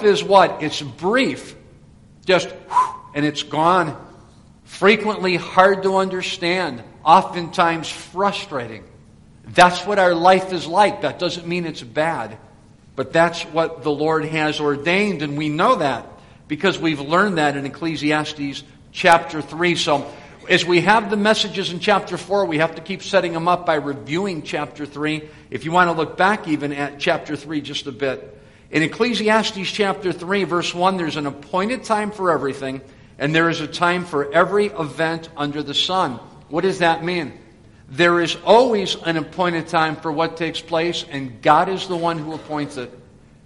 is what? It's brief. Just, and it's gone. Frequently hard to understand. Oftentimes frustrating. That's what our life is like. That doesn't mean it's bad. But that's what the Lord has ordained, and we know that because we've learned that in Ecclesiastes chapter 3. So as we have the messages in chapter 4, we have to keep setting them up by reviewing chapter 3. If you want to look back even at chapter 3 just a bit. In Ecclesiastes chapter 3, verse 1, there's an appointed time for everything, and there is a time for every event under the sun. What does that mean? There is always an appointed time for what takes place, and God is the one who appoints it.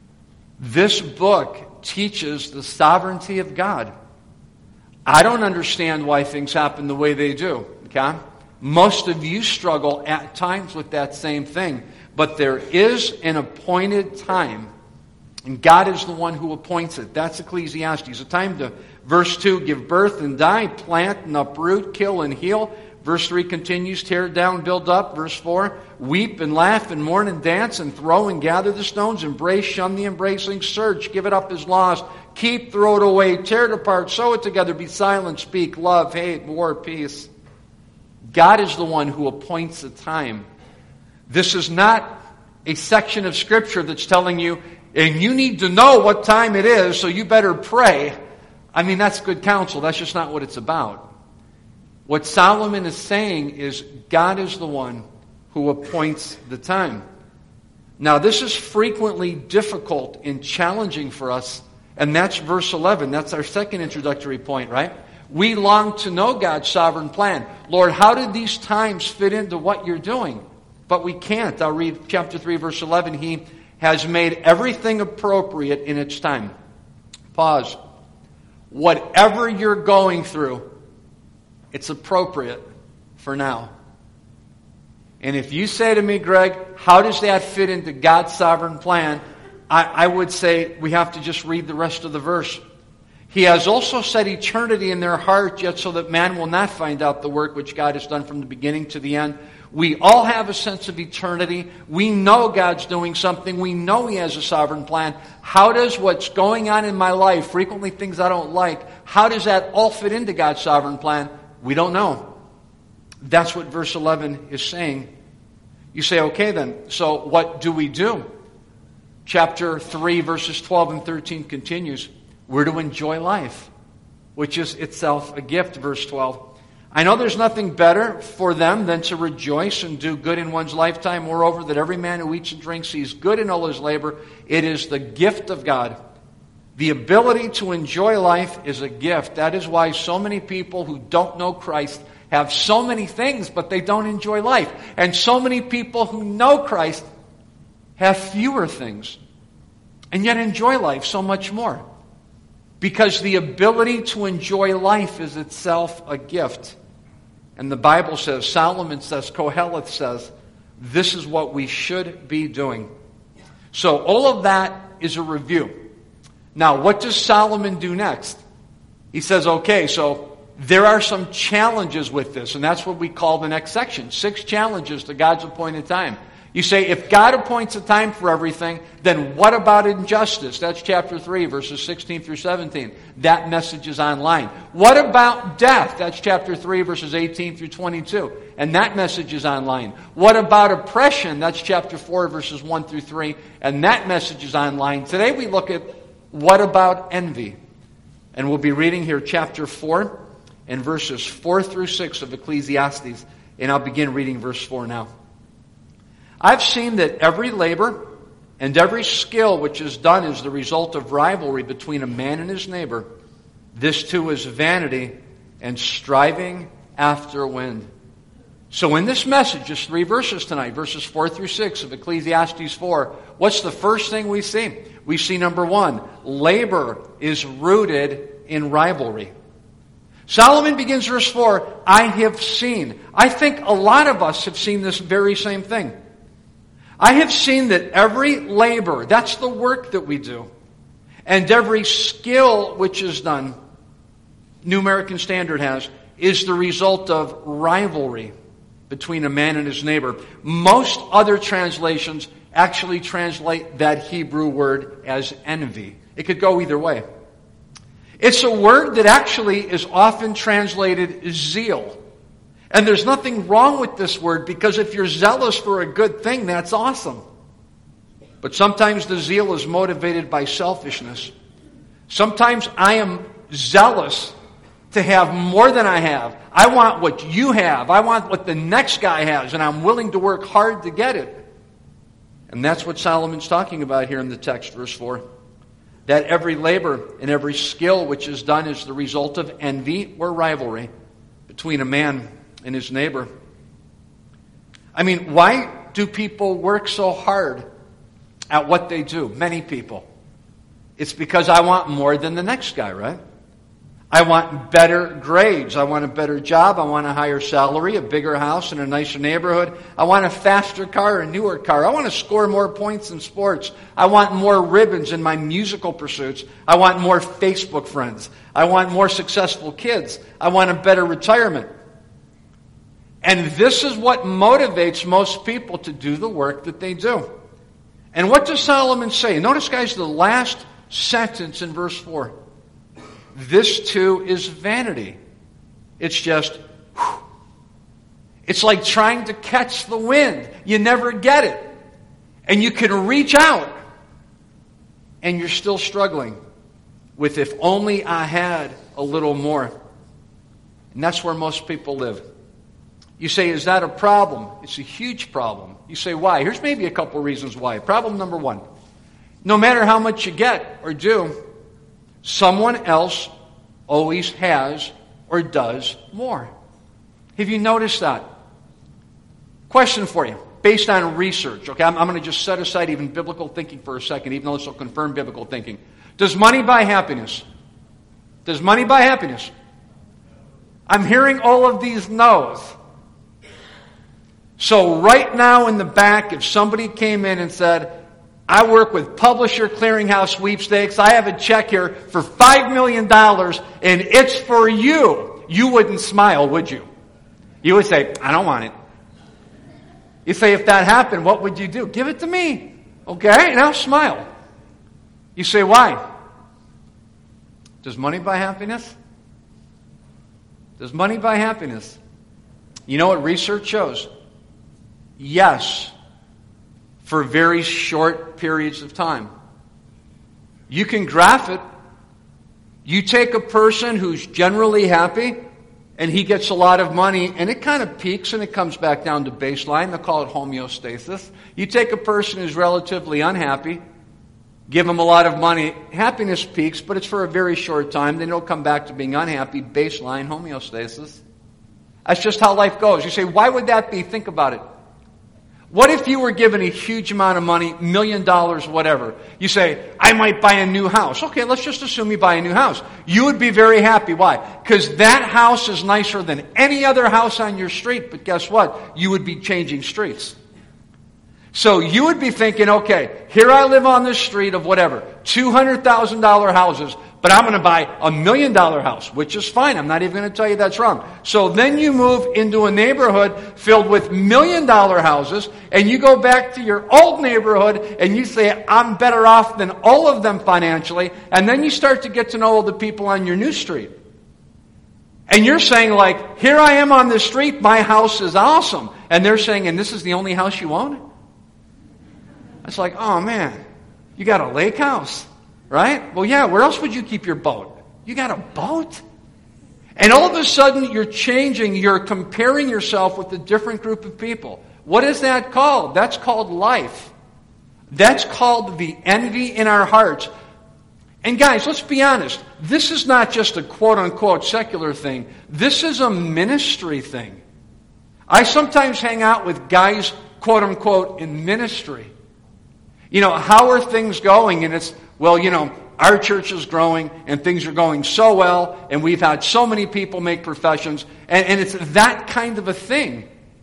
This book teaches the sovereignty of God. I don't understand why things happen the way they do. Okay? Most of you struggle at times with that same thing. But there is an appointed time. And God is the one who appoints it. That's Ecclesiastes. A time to, verse 2, give birth and die, plant and uproot, kill and heal. Verse 3 continues, tear down, build up. Verse 4, weep and laugh and mourn and dance and throw and gather the stones. Embrace, shun the embracing. Search, give it up as lost. Keep, throw it away. Tear it apart, sew it together. Be silent, speak, love, hate, war, peace. God is the one who appoints the time. This is not a section of Scripture that's telling you, and you need to know what time it is, so you better pray. I mean, that's good counsel. That's just not what it's about. What Solomon is saying is God is the one who appoints the time. Now, this is frequently difficult and challenging for us, and that's verse 11. That's our second introductory point, right? We long to know God's sovereign plan. Lord, how did these times fit into what you're doing? But we can't. I'll read chapter 3, verse 11. He has made everything appropriate in its time. Pause. Whatever you're going through, it's appropriate for now. And if you say to me, Greg, how does that fit into God's sovereign plan? I would say we have to just read the rest of the verse. He has also set eternity in their heart, yet so that man will not find out the work which God has done from the beginning to the end. We all have a sense of eternity. We know God's doing something. We know He has a sovereign plan. How does what's going on in my life, frequently things I don't like, how does that all fit into God's sovereign plan? We don't know. That's what verse 11 is saying. You say, okay then, so what do we do? Chapter 3, verses 12 and 13 continues. We're to enjoy life, which is itself a gift, verse 12. I know there's nothing better for them than to rejoice and do good in one's lifetime. Moreover, that every man who eats and drinks sees good in all his labor. It is the gift of God. The ability to enjoy life is a gift. That is why so many people who don't know Christ have so many things, but they don't enjoy life. And so many people who know Christ have fewer things, and yet enjoy life so much more. Because the ability to enjoy life is itself a gift. And the Bible says, Solomon says, Koheleth says, this is what we should be doing. So all of that is a review. Now, what does Solomon do next? He says, okay, so there are some challenges with this, and that's what we call the next section. 6 challenges to God's appointed time. You say, if God appoints a time for everything, then what about injustice? That's chapter 3, verses 16 through 17. That message is online. What about death? That's chapter 3, verses 18 through 22. And that message is online. What about oppression? That's chapter 4, verses 1 through 3. And that message is online. Today we look at what about envy? And we'll be reading here chapter 4 and verses 4 through 6 of Ecclesiastes. And I'll begin reading verse 4 now. I've seen that every labor and every skill which is done is the result of rivalry between a man and his neighbor. This too is vanity and striving after wind. So in this message, just 3 verses tonight, verses 4 through 6 of Ecclesiastes 4, what's the first thing we see? We see, number 1, labor is rooted in rivalry. Solomon begins verse 4, I have seen. I think a lot of us have seen this very same thing. I have seen that every labor, that's the work that we do, and every skill which is done, New American Standard has, is the result of rivalry between a man and his neighbor. Most other translations actually translate that Hebrew word as envy. It could go either way. It's a word that actually is often translated zeal. And there's nothing wrong with this word, because if you're zealous for a good thing, that's awesome. But sometimes the zeal is motivated by selfishness. Sometimes I am zealous to have more than I have. I want what you have. I want what the next guy has, and I'm willing to work hard to get it. And that's what Solomon's talking about here in the text, verse 4. That every labor and every skill which is done is the result of envy or rivalry between a man and his neighbor. I mean, why do people work so hard at what they do? Many people. It's because I want more than the next guy, right? I want better grades. I want a better job. I want a higher salary, a bigger house, and a nicer neighborhood. I want a faster car, a newer car. I want to score more points in sports. I want more ribbons in my musical pursuits. I want more Facebook friends. I want more successful kids. I want a better retirement. And this is what motivates most people to do the work that they do. And what does Solomon say? Notice, guys, the last sentence in verse 4. This too is vanity. It's just, whew. It's like trying to catch the wind. You never get it. And you can reach out, and you're still struggling with, if only I had a little more. And that's where most people live. You say, is that a problem? It's a huge problem. You say, why? Here's maybe a couple reasons why. Problem number one. No matter how much you get or do, someone else always has or does more. Have you noticed that? Question for you, based on research. Okay, I'm going to just set aside even biblical thinking for a second, even though this will confirm biblical thinking. Does money buy happiness? Does money buy happiness? I'm hearing all of these no's. So right now in the back, if somebody came in and said, I work with Publisher Clearinghouse Sweepstakes. I have a check here for $5 million, and it's for you. You wouldn't smile, would you? You would say, I don't want it. You say, if that happened, what would you do? Give it to me. Okay? And I'll smile. You say, why? Does money buy happiness? Does money buy happiness? You know what research shows? Yes. For very short periods of time. You can graph it. You take a person who's generally happy, and he gets a lot of money, and it kind of peaks and it comes back down to baseline. They'll call it homeostasis. You take a person who's relatively unhappy, give them a lot of money, happiness peaks, but it's for a very short time. Then it'll come back to being unhappy, baseline, homeostasis. That's just how life goes. You say, why would that be? Think about it. What if you were given a huge amount of money, $1 million, whatever? You say, I might buy a new house. Okay, let's just assume you buy a new house. You would be very happy. Why? Because that house is nicer than any other house on your street. But guess what? You would be changing streets. So you would be thinking, okay, here I live on this street of whatever, $200,000 houses, but I'm going to buy $1 million house, which is fine. I'm not even going to tell you that's wrong. So then you move into a neighborhood filled with $1 million houses, and you go back to your old neighborhood, and you say, I'm better off than all of them financially, and then you start to get to know all the people on your new street. And you're saying, like, here I am on this street, my house is awesome. And they're saying, and this is the only house you own? It's like, oh man, you got a lake house, right? Well, yeah, where else would you keep your boat? You got a boat? And all of a sudden, you're changing, you're comparing yourself with a different group of people. What is that called? That's called life. That's called the envy in our hearts. And guys, let's be honest. This is not just a quote-unquote secular thing. This is a ministry thing. I sometimes hang out with guys, quote-unquote, in ministry. You know, how are things going? And it's, well, you know, our church is growing and things are going so well and we've had so many people make professions and it's that kind of a thing.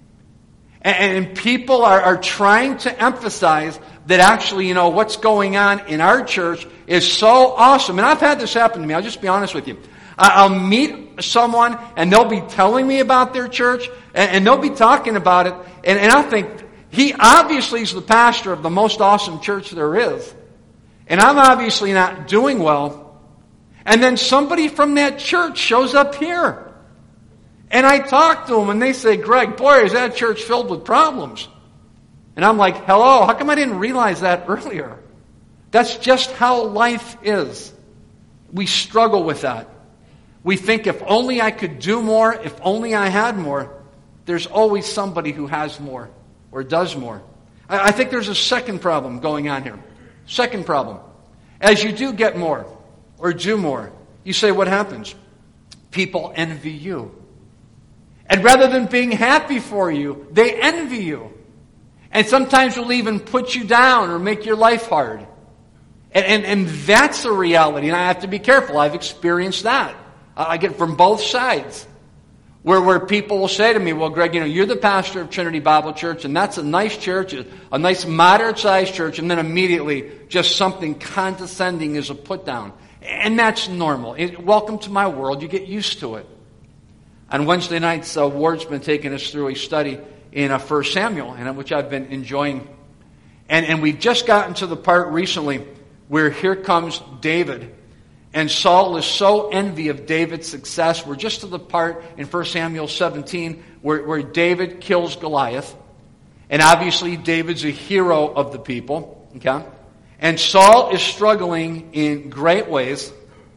And people are trying to emphasize that actually, you know, what's going on in our church is so awesome. And I've had this happen to me. I'll just be honest with you. I'll meet someone and they'll be telling me about their church and they'll be talking about it and I'll think, he obviously is the pastor of the most awesome church there is. And I'm obviously not doing well. And then somebody from that church shows up here. And I talk to them and they say, Greg, boy, is that church filled with problems. And I'm like, hello, how come I didn't realize that earlier? That's just how life is. We struggle with that. We think if only I could do more, if only I had more. There's always somebody who has more or does more. I think there's a second problem going on here. Second problem. As you do get more or do more, you say, what happens? People envy you. And rather than being happy for you, they envy you. And sometimes will even put you down or make your life hard. And that's a reality. And I have to be careful. I've experienced that. I get from both sides. Where people will say to me, well, Greg, you're the pastor of Trinity Bible Church, and that's a nice church, a nice moderate-sized church, and then immediately just something condescending is a put-down. And that's normal. Welcome to my world. You get used to it. On Wednesday nights, Ward's been taking us through a study in 1 Samuel, which I've been enjoying. And we've just gotten to the part recently where here comes David. And Saul is so envy of David's success. We're just to the part in 1 Samuel 17 where David kills Goliath. And obviously David's a hero of the people. Okay? And Saul is struggling in great ways.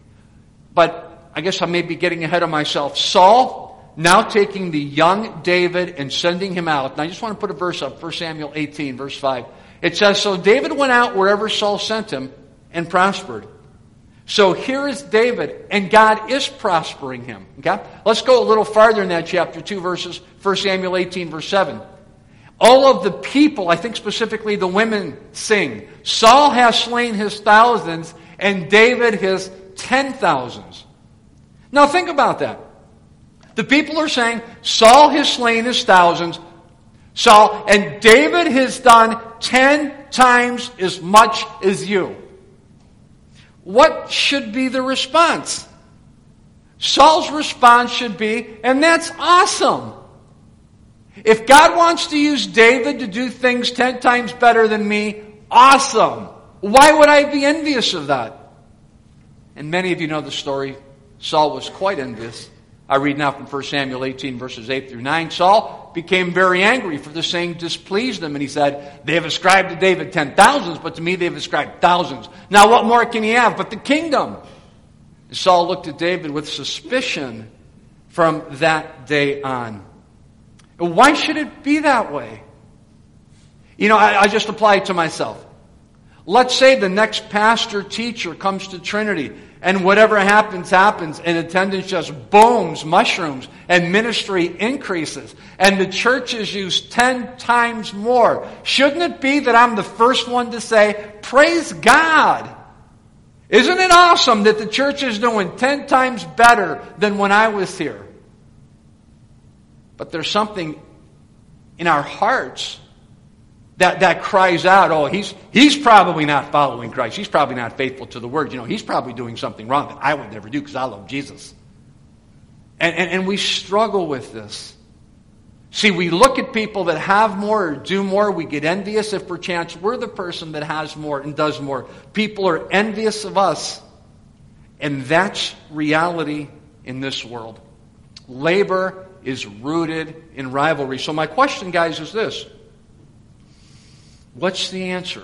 But I guess I may be getting ahead of myself. Saul now taking the young David and sending him out. And I just want to put a verse up. 1 Samuel 18 verse 5. It says, so David went out wherever Saul sent him and prospered. So here is David, and God is prospering him. Okay? Let's go a little farther in that chapter, 2 verses, 1 Samuel 18, verse 7. All of the people, I think specifically the women, sing, Saul has slain his thousands, and David his 10,000s. Now think about that. The people are saying, Saul has slain his thousands, and David has done 10 times as much as you. What should be the response? Saul's response should be, and that's awesome. If God wants to use David to do things 10 times better than me, awesome. Why would I be envious of that? And many of you know the story. Saul was quite envious. I read now from 1 Samuel 18, verses 8 through 9. Saul became very angry, for the saying displeased him. And he said, they have ascribed to David 10,000s, but to me they have ascribed thousands. Now what more can he have but the kingdom? And Saul looked at David with suspicion from that day on. And why should it be that way? I just apply it to myself. Let's say the next pastor teacher comes to Trinity, and whatever happens, and attendance just booms, mushrooms, and ministry increases, and the church is used 10 times more. Shouldn't it be that I'm the first one to say, praise God? Isn't it awesome that the church is doing 10 times better than when I was here? But there's something in our hearts that cries out, oh, he's probably not following Christ. He's probably not faithful to the Word. He's probably doing something wrong that I would never do because I love Jesus. And we struggle with this. See, we look at people that have more or do more. We get envious if perchance we're the person that has more and does more. People are envious of us. And that's reality in this world. Labor is rooted in rivalry. So my question, guys, is this. What's the answer?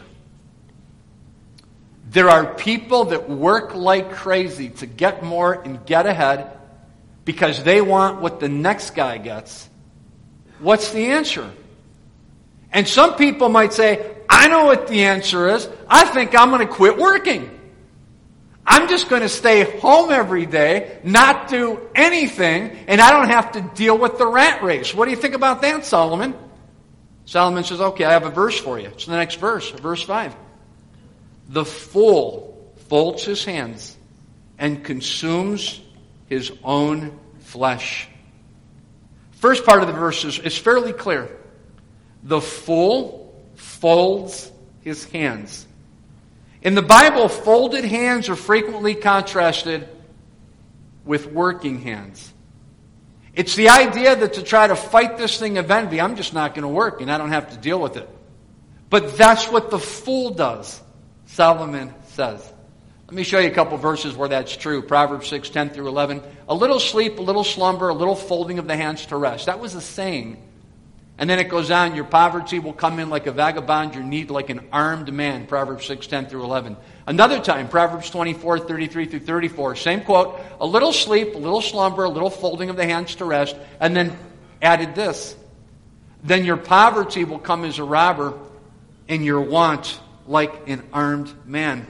There are people that work like crazy to get more and get ahead because they want what the next guy gets. What's the answer? And some people might say, I know what the answer is. I think I'm going to quit working. I'm just going to stay home every day, not do anything, and I don't have to deal with the rat race. What do you think about that, Solomon? Solomon says, okay, I have a verse for you. It's the next verse, verse 5. The fool folds his hands and consumes his own flesh. First part of the verse is fairly clear. The fool folds his hands. In the Bible, folded hands are frequently contrasted with working hands. It's the idea that to try to fight this thing of envy, I'm just not going to work and I don't have to deal with it. But that's what the fool does, Solomon says. Let me show you a couple verses where that's true. Proverbs 6:10 through 11. A little sleep, a little slumber, a little folding of the hands to rest. That was a saying. And then it goes on, your poverty will come in like a vagabond, your need like an armed man. Proverbs 6:10 through 11. Another time, Proverbs 24:33 through 34. Same quote. A little sleep, a little slumber, a little folding of the hands to rest. And then added this. Then your poverty will come as a robber, and your want like an armed man.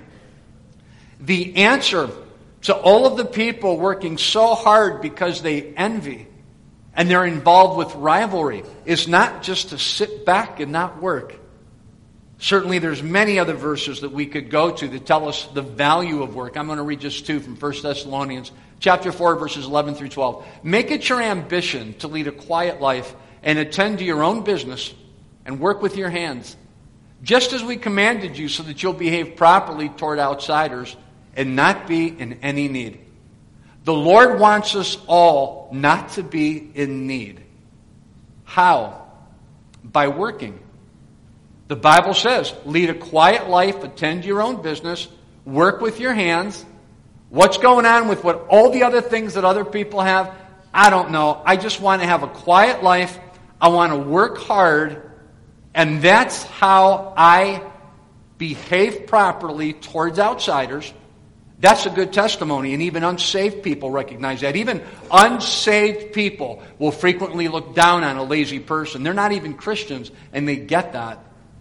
The answer to all of the people working so hard because they envy and they're involved with rivalry is not just to sit back and not work. Certainly there's many other verses that we could go to that tell us the value of work. I'm going to read just two from 1 Thessalonians chapter 4, verses 11 through 12. Make it your ambition to lead a quiet life and attend to your own business and work with your hands, just as we commanded you, so that you'll behave properly toward outsiders and not be in any need. The Lord wants us all not to be in need. How? By working. The Bible says, lead a quiet life, attend to your own business, work with your hands. What's going on with what all the other things that other people have? I don't know. I just want to have a quiet life. I want to work hard. And that's how I behave properly towards outsiders. That's a good testimony, and even unsaved people recognize that. Even unsaved people will frequently look down on a lazy person. They're not even Christians, and they get that.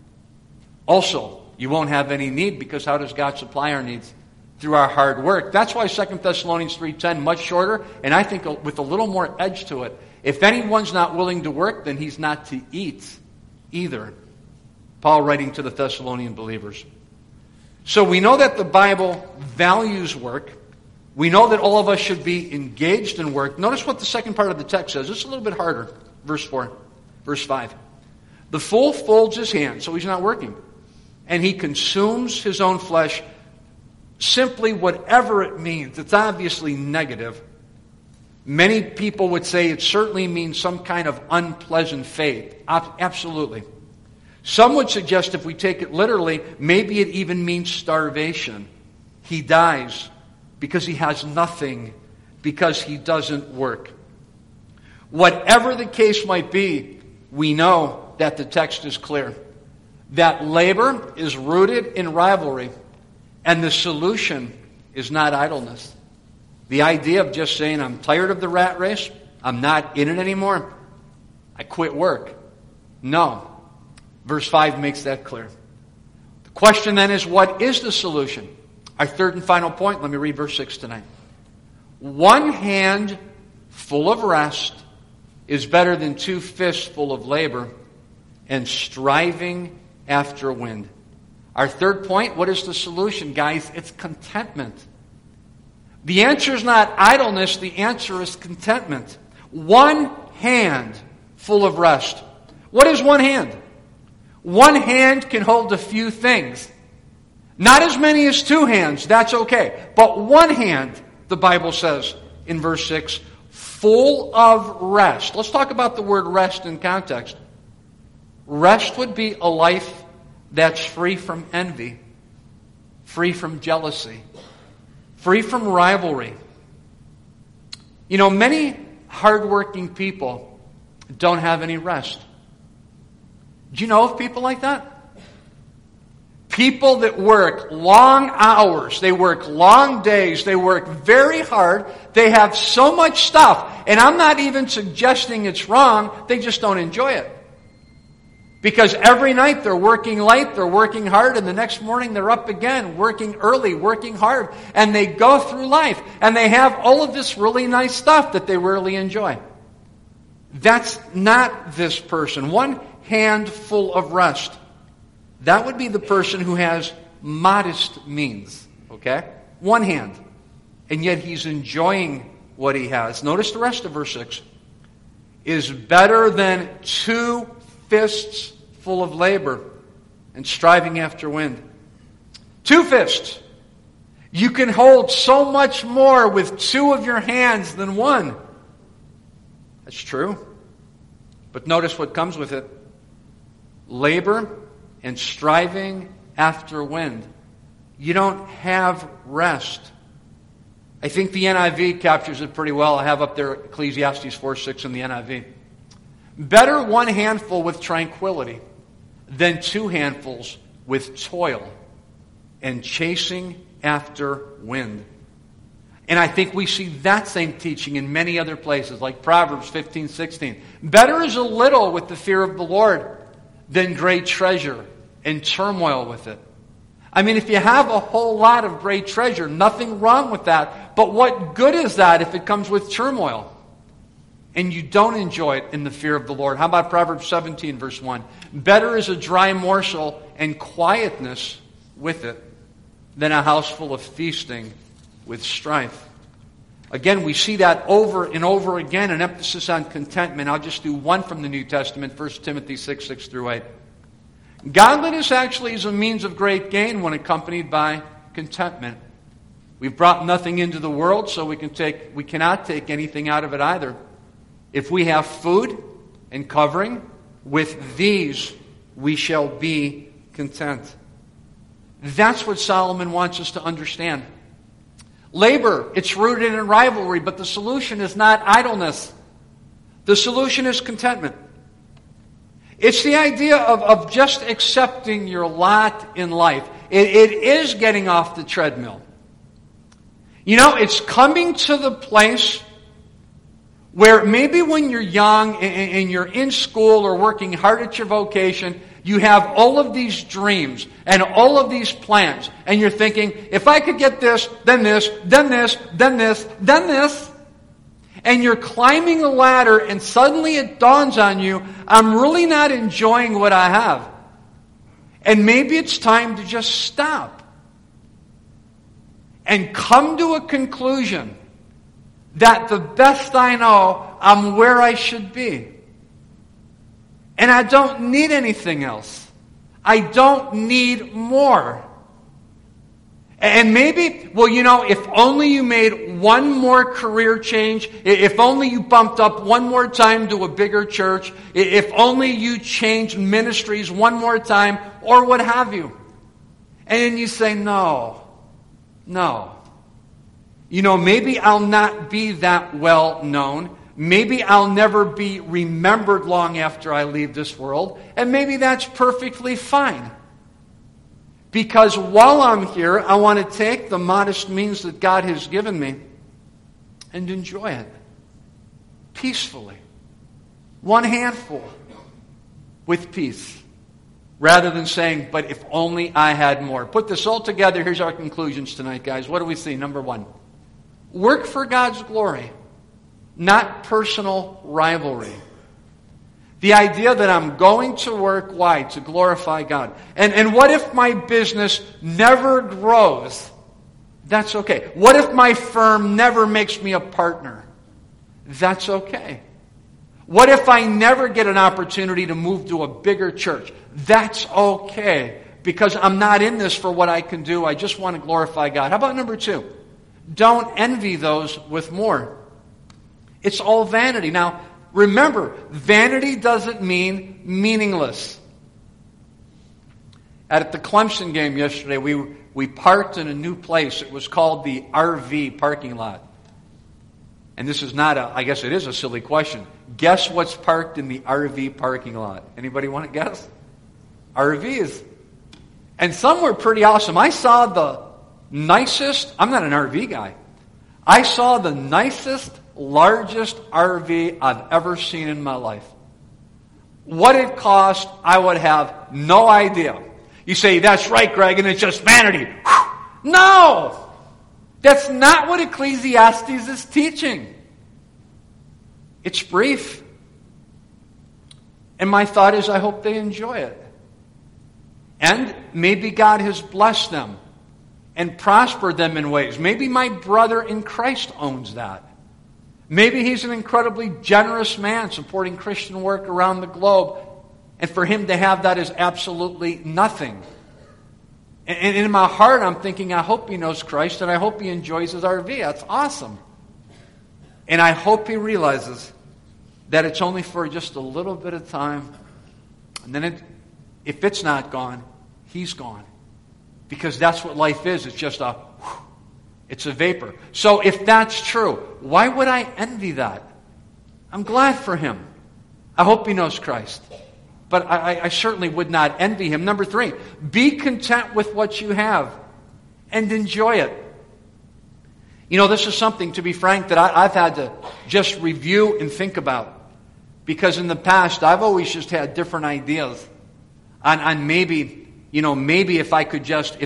Also, you won't have any need, because how does God supply our needs? Through our hard work. That's why 2 Thessalonians 3:10, much shorter, and I think with a little more edge to it. If anyone's not willing to work, then he's not to eat either. Paul writing to the Thessalonian believers. So we know that the Bible values work. We know that all of us should be engaged in work. Notice what the second part of the text says. It's a little bit harder. Verse 5. The fool folds his hands, so he's not working. And he consumes his own flesh, simply whatever it means. It's obviously negative. Many people would say it certainly means some kind of unpleasant fate. Absolutely. Some would suggest, if we take it literally, maybe it even means starvation. He dies because he has nothing, because he doesn't work. Whatever the case might be, we know that the text is clear. That labor is rooted in rivalry, and the solution is not idleness. The idea of just saying, I'm tired of the rat race, I'm not in it anymore, I quit work. No. Verse 5 makes that clear. The question then is, what is the solution? Our third and final point, let me read verse 6 tonight. One hand full of rest is better than 2 fists full of labor and striving after wind. Our third point, what is the solution, guys? It's contentment. The answer is not idleness, the answer is contentment. One hand full of rest. What is one hand? One hand can hold a few things. Not as many as 2 hands, that's okay. But one hand, the Bible says in verse 6, full of rest. Let's talk about the word rest in context. Rest would be a life that's free from envy, free from jealousy, free from rivalry. You know, many hardworking people don't have any rest. Do you know of people like that? People that work long hours, they work long days, they work very hard, they have so much stuff, and I'm not even suggesting it's wrong, they just don't enjoy it. Because every night they're working late, they're working hard, and the next morning they're up again, working early, working hard, and they go through life, and they have all of this really nice stuff that they rarely enjoy. That's not this person. One hand full of rest. That would be the person who has modest means. Okay? One hand. And yet he's enjoying what he has. Notice the rest of verse 6. Is better than 2 fists full of labor and striving after wind. 2 fists. You can hold so much more with 2 of your hands than 1. That's true. But notice what comes with it. Labor and striving after wind. you don't have rest. I think the NIV captures it pretty well. I have up there Ecclesiastes 4:6 in the NIV. Better one handful with tranquility than two handfuls with toil and chasing after wind. And I think we see that same teaching in many other places, like Proverbs 15:16. Better is a little with the fear of the Lord than great treasure and turmoil with it. I mean, if you have a whole lot of great treasure, nothing wrong with that. But what good is that if it comes with turmoil and you don't enjoy it in the fear of the Lord? How about Proverbs 17, verse 1? Better is a dry morsel and quietness with it than a house full of feasting with strife. Again, we see that over and over again, an emphasis on contentment. I'll just do one from the New Testament, 1 Timothy 6 through 8. Godliness actually is a means of great gain when accompanied by contentment. We've brought nothing into the world, so we cannot take anything out of it either. If we have food and covering, with these we shall be content. That's what Solomon wants us to understand. Labor, it's rooted in rivalry, but the solution is not idleness. The solution is contentment. It's the idea of just accepting your lot in life. It is getting off the treadmill. You know, it's coming to the place where maybe when you're young and you're in school or working hard at your vocation, you have all of these dreams and all of these plans. And you're thinking, if I could get this, then this, then this, then this, then this. And you're climbing the ladder and suddenly it dawns on you, I'm really not enjoying what I have. And maybe it's time to just stop and come to a conclusion that the best I know, I'm where I should be. And I don't need anything else. I don't need more. And maybe, well, you know, if only you made one more career change, if only you bumped up one more time to a bigger church, if only you changed ministries one more time, or what have you. And then you say, no. You know, maybe I'll not be that well known. Maybe I'll never be remembered long after I leave this world. And maybe that's perfectly fine. Because while I'm here, I want to take the modest means that God has given me and enjoy it peacefully. One handful with peace. Rather than saying, but if only I had more. Put this all together. Here's our conclusions tonight, guys. What do we see? Number one, work for God's glory, not personal rivalry. The idea that I'm going to work, why? To glorify God. And what if my business never grows? That's okay. What if my firm never makes me a partner? That's okay. What if I never get an opportunity to move to a bigger church? That's okay. Because I'm not in this for what I can do. I just want to glorify God. How about number two? Don't envy those with more. It's all vanity. Now, remember, vanity doesn't mean meaningless. At the Clemson game yesterday, we parked in a new place. It was called the RV parking lot. And this is not I guess it is a silly question. Guess what's parked in the RV parking lot? Anybody want to guess? RVs. And some were pretty awesome. I saw the nicest, I'm not an RV guy. I saw the nicest, largest RV I've ever seen in my life. What it cost, I would have no idea. You say, that's right, Greg, and it's just vanity. No! That's not what Ecclesiastes is teaching. It's brief. And my thought is, I hope they enjoy it. And maybe God has blessed them and prospered them in ways. Maybe my brother in Christ owns that. Maybe he's an incredibly generous man supporting Christian work around the globe. And for him to have that is absolutely nothing. And in my heart, I'm thinking, I hope he knows Christ and I hope he enjoys his RV. That's awesome. And I hope he realizes that it's only for just a little bit of time. And then if it's not gone, he's gone. Because that's what life is. It's just it's a vapor. So if that's true, why would I envy that? I'm glad for him. I hope he knows Christ. But I certainly would not envy him. Number 3, be content with what you have and enjoy it. You know, this is something, to be frank, that I've had to just review and think about. Because in the past, I've always just had different ideas on maybe, maybe if I could just,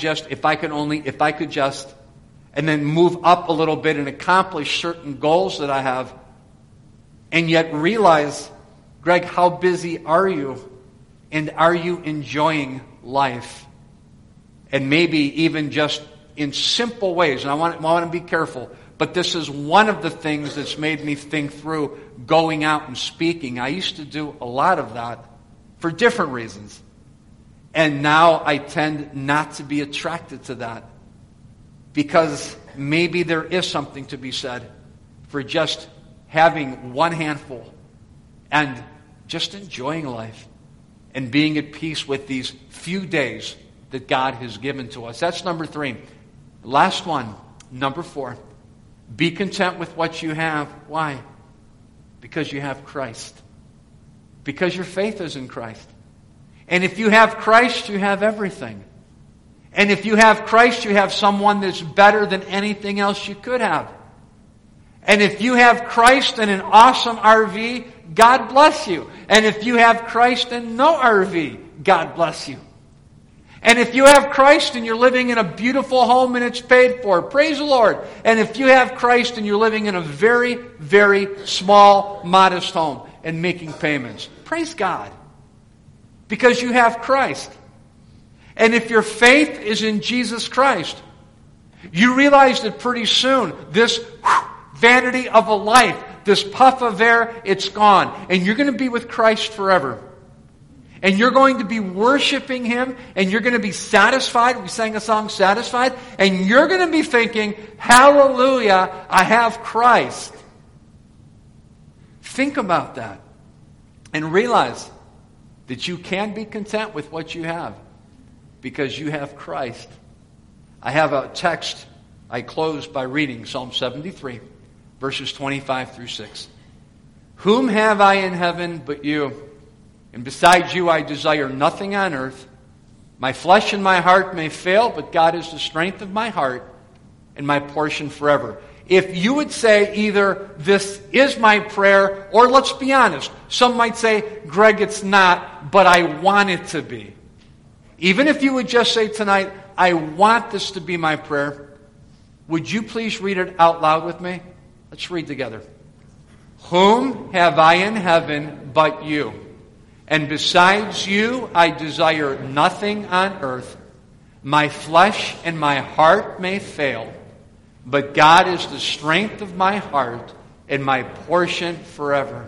and then move up a little bit and accomplish certain goals that I have, and yet realize, Greg, how busy are you? And are you enjoying life? And maybe even just in simple ways, and I want to be careful, but this is one of the things that's made me think through going out and speaking. I used to do a lot of that for different reasons. And now I tend not to be attracted to that. Because maybe there is something to be said for just having one handful and just enjoying life and being at peace with these few days that God has given to us. That's number 3. Last one, number 4. Be content with what you have. Why? Because you have Christ. Because your faith is in Christ. And if you have Christ, you have everything. And if you have Christ, you have someone that's better than anything else you could have. And if you have Christ and an awesome RV, God bless you. And if you have Christ and no RV, God bless you. And if you have Christ and you're living in a beautiful home and it's paid for, praise the Lord. And if you have Christ and you're living in a very, very small, modest home and making payments, praise God. Because you have Christ. And if your faith is in Jesus Christ, you realize that pretty soon this vanity of a life, this puff of air, it's gone. And you're going to be with Christ forever. And you're going to be worshiping Him, and you're going to be satisfied. We sang a song, Satisfied. And you're going to be thinking, hallelujah, I have Christ. Think about that. And realize that you can be content with what you have. Because you have Christ. I have a text I close by reading, Psalm 73, verses 25 through 6. Whom have I in heaven but you? And besides you I desire nothing on earth. My flesh and my heart may fail, but God is the strength of my heart and my portion forever. If you would say either this is my prayer, or let's be honest, some might say, Greg, it's not, but I want it to be. Even if you would just say tonight, I want this to be my prayer, would you please read it out loud with me? Let's read together. Whom have I in heaven but you? And besides you, I desire nothing on earth. My flesh and my heart may fail, but God is the strength of my heart and my portion forever.